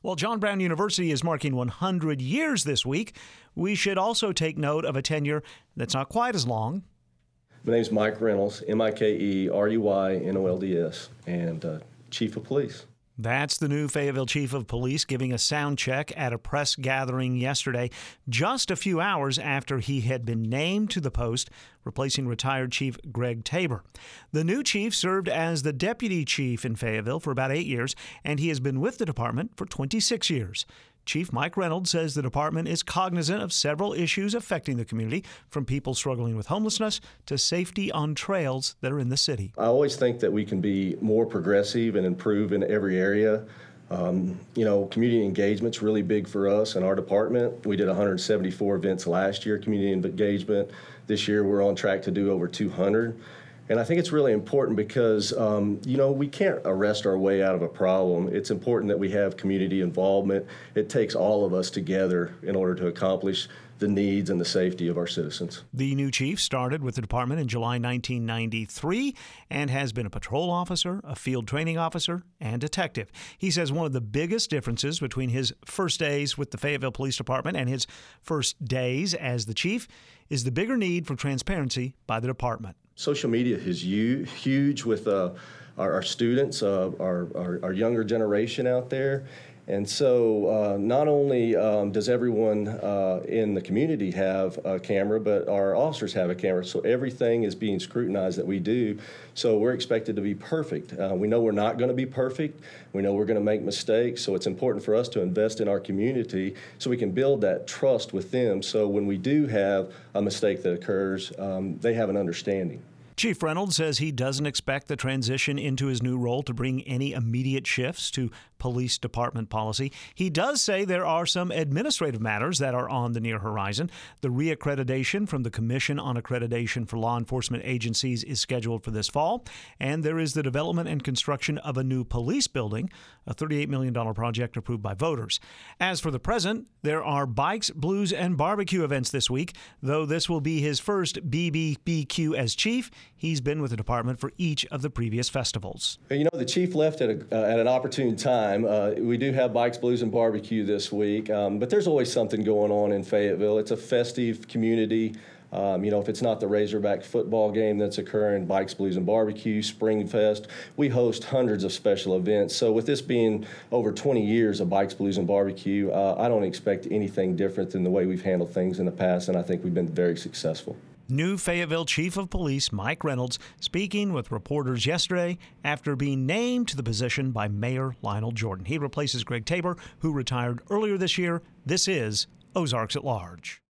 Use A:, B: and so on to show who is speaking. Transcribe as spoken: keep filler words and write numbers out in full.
A: Well, John Brown University is marking one hundred years this week. We should also take note of a tenure that's not quite as long.
B: My name's Mike Reynolds, M I K E R E Y N O L D S, and uh, Chief of Police.
A: That's the new Fayetteville Chief of Police giving a sound check at a press gathering yesterday, just a few hours after he had been named to the post, replacing retired Chief Greg Tabor. The new chief served as the deputy chief in Fayetteville for about eight years, and he has been with the department for twenty-six years. Chief Mike Reynolds says the department is cognizant of several issues affecting the community, from people struggling with homelessness to safety on trails that are in the city.
B: I always think that we can be more progressive and improve in every area. Um, you know, community engagement's really big for us in our department. We did one hundred seventy-four events last year, community engagement. This year we're on track to do over two hundred. And I think it's really important because, um, you know, we can't arrest our way out of a problem. It's important that we have community involvement. It takes all of us together in order to accomplish the needs and the safety of our citizens.
A: The new chief started with the department in July nineteen ninety-three and has been a patrol officer, a field training officer, and detective. He says one of the biggest differences between his first days with the Fayetteville Police Department and his first days as the chief is the bigger need for transparency by the department.
B: Social media is huge with uh, our, our students, uh, our, our, our younger generation out there. And so uh, not only um, does everyone uh, in the community have a camera, but our officers have a camera. So everything is being scrutinized that we do. So we're expected to be perfect. Uh, we know we're not going to be perfect. We know we're going to make mistakes. So it's important for us to invest in our community so we can build that trust with them. So when we do have a mistake that occurs, um, they have an understanding.
A: Chief Reynolds says he doesn't expect the transition into his new role to bring any immediate shifts to police department policy. He does say there are some administrative matters that are on the near horizon. The reaccreditation from the Commission on Accreditation for Law Enforcement Agencies is scheduled for this fall, and there is the development and construction of a new police building, a thirty-eight million dollars project approved by voters. As for the present, there are Bikes, Blues, and Barbecue events this week. Though this will be his first B B B Q as chief, he's been with the department for each of the previous festivals.
B: You know, the chief left at, a, uh, at an opportune time. Uh, we do have Bikes, Blues, and Barbecue this week, um, but there's always something going on in Fayetteville. It's a festive community. Um, you know, if it's not the Razorback football game that's occurring, Bikes, Blues, and Barbecue, Spring Fest, we host hundreds of special events. So with this being over twenty years of Bikes, Blues, and Barbecue, uh, I don't expect anything different than the way we've handled things in the past, and I think we've been very successful.
A: New Fayetteville Chief of Police Mike Reynolds speaking with reporters yesterday after being named to the position by Mayor Lionel Jordan. He replaces Greg Tabor, who retired earlier this year. This is Ozarks at Large.